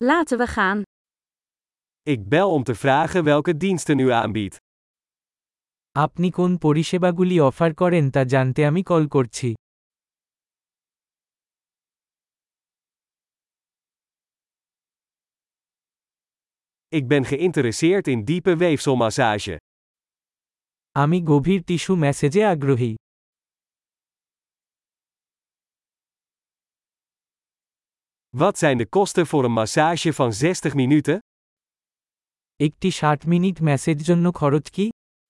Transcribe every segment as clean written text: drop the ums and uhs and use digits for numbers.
Laten we gaan. Ik bel om te vragen welke diensten u aanbiedt. আপনি কোন পরিষেবাগুলি অফার করেন তা জানতে আমি কল করছি। Ik ben geïnteresseerd in diepe weefselmassage. আমি গভীর টিস্যু ম্যাসেজে আগ্রহী। Wat zijn de kosten voor een massage van 60 minuten? একটি 60 মিনিট ম্যাসেজ জন্য খরচ কি?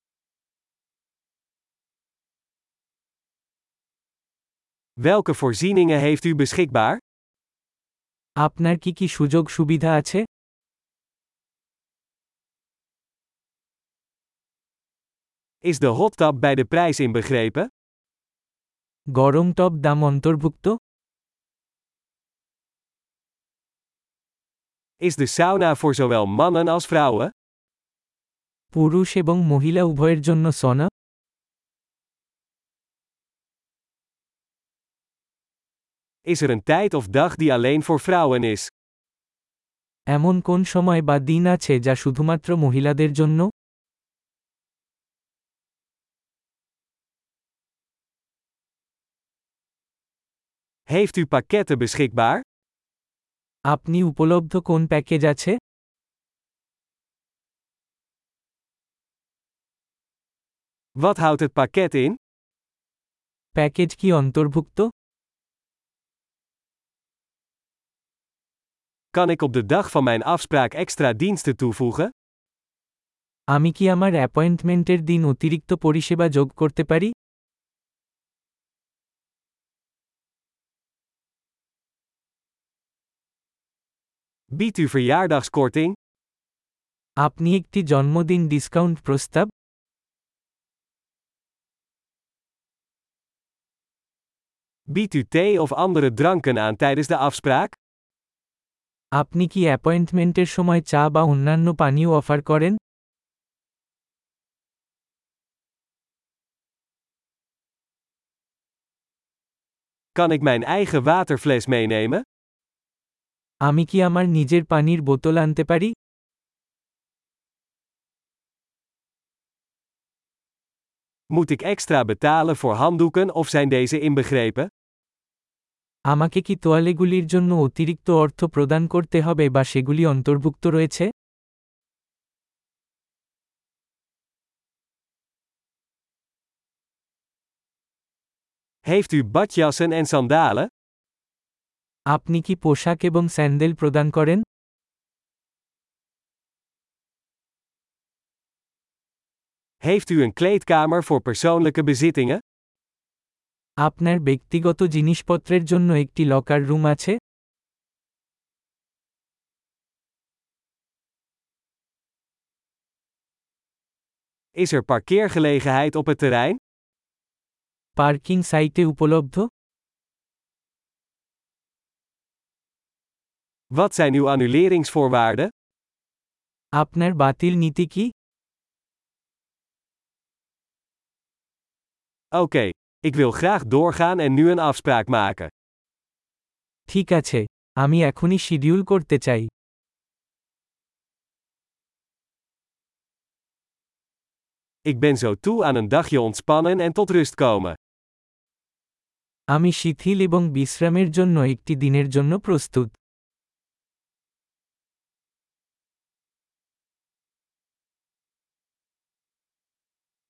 Welke voorzieningen heeft u beschikbaar? আপনার কি কি সুযোগ সুবিধা আছে? Is de hot tub bij de prijs inbegrepen? গরম টব দাম অন্তর্ভুক্ত? Is de sauna voor zowel mannen als vrouwen? পুরুষ এবং মহিলা উভয়ের জন্য সনা? Is er een tijd of dag die alleen voor vrouwen is? এমন কোন সময় বা দিন আছে যা শুধুমাত্র মহিলাদের জন্য? Heeft u pakketten beschikbaar? আপনি উপলব্ধ কোন প্যাকেজ আছে? Wat houdt het pakket in? Package কি অন্তর্ভুক্ত? Kan ik op de dag van mijn afspraak extra diensten toevoegen? আমি কি আমার অ্যাপয়েন্টমেন্টের দিন অতিরিক্ত পরিষেবা যোগ করতে পারি? Biedt u verjaardagskorting? আপনি একটি জন্মদিন ডিসকাউন্ট প্রস্তাব? Biedt u thee of andere dranken aan tijdens de afspraak? আপনি কি অ্যাপয়েন্টমেন্টের সময় চা বা অন্যান্য পানীয় অফার করেন? Kan ik mijn eigen waterfles meenemen? আমি কি আমার নিজের পানির বোতল আনতে পারি? Moet ik extra betalen voor handdoeken of zijn deze inbegrepen? আমাকে কি তোয়ালেগুলির জন্য অতিরিক্ত অর্থ প্রদান করতে হবে বা সেগুলি অন্তর্ভুক্ত রয়েছে? Heeft u badjassen en sandalen? আপনি কি পোশাক এবং স্যান্ডেল প্রদান করেন? Heeft u een kleedkamer voor persoonlijke bezittingen? আপনার ব্যক্তিগত জিনিসপত্রের জন্য একটি লকার রুম আছে? Is er parkeergelegenheid op het terrein? Parking সাইটে উপলব্ধ? Wat zijn uw annuleringsvoorwaarden? আপনার বাতিল নীতি কি? Oké, ik wil graag doorgaan en nu een afspraak maken. ঠিক আছে, আমি এখনই শিডিউল করতে চাই। Ik ben zo toe aan een dagje ontspannen en tot rust komen. আমি শিথিল এবং বিশ্রামের জন্য একটি দিনের জন্য প্রস্তুত।